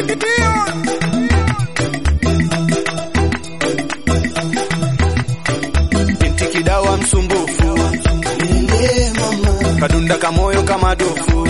Binti kidawa msumbufu, kadunda kamoyo kama dofu,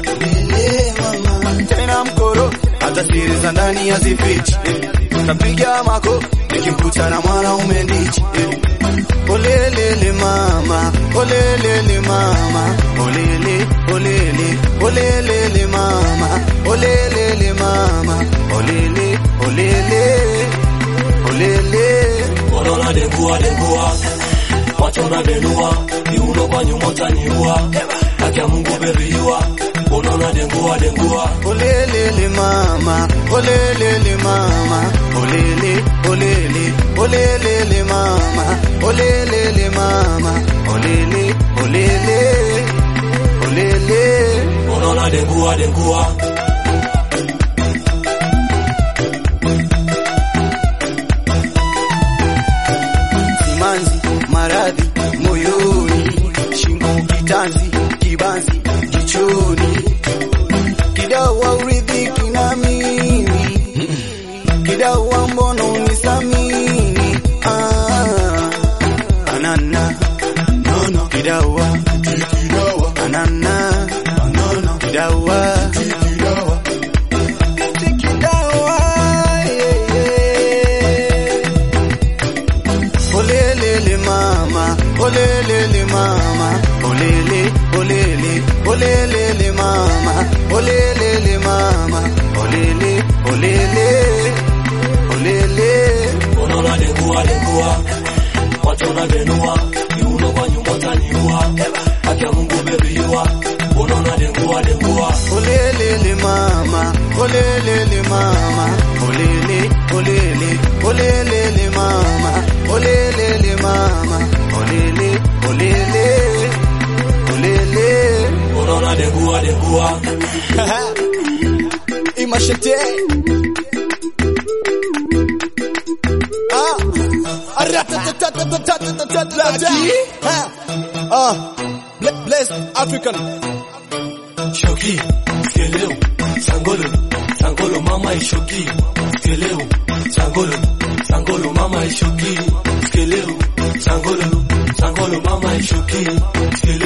tena mkoro hata siri za ndani hazifichi. Tapiga mako nikimkuta na mwanaume ndichi. Olelele mama, olelele mama, olele, olele, olelele mama, olelele mama, olele, olele, olele. Onona dengua, wachona benua, ni uno kwa nyuma utaniua, haki ya Mungu beriwa. Onona dengua, olelele mama, olelele mama, olele, olele, olelele mama, olelele mama, olele, olele, olele. Onona dengua, simanzi, maradhi moyoni, shingo kitanzi, kibanzi jichoni, kidawa uridhiki na mimi, kidawa mbono unisamini. Anana nono kidawa, anana nono kidawa, kidawa, olelele mama, olelele mama, olele, olele, olelele mama, olelele mama, olele, olele, olele. onona dengua, wachona benua, ni uno kwa nyuma utaniua, haki ya Mungu beriwa. Onona dengua, Olelele mama, olelele mama, olele, olele, olelele mama, olelele mama, olele, olele, olele. onona dengua, Imashete. Blessed African. shoki, skeleu, sangolo mama ishoki, skeleu, sangolo mama ishoki, skeleu, sangolo mama ishoki, skeleu.